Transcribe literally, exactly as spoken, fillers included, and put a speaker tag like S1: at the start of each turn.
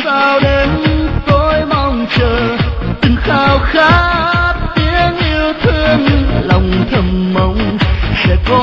S1: sao đến tôi mong chờ từng khao khát tiếng yêu thương lòng thầm mong sẽ có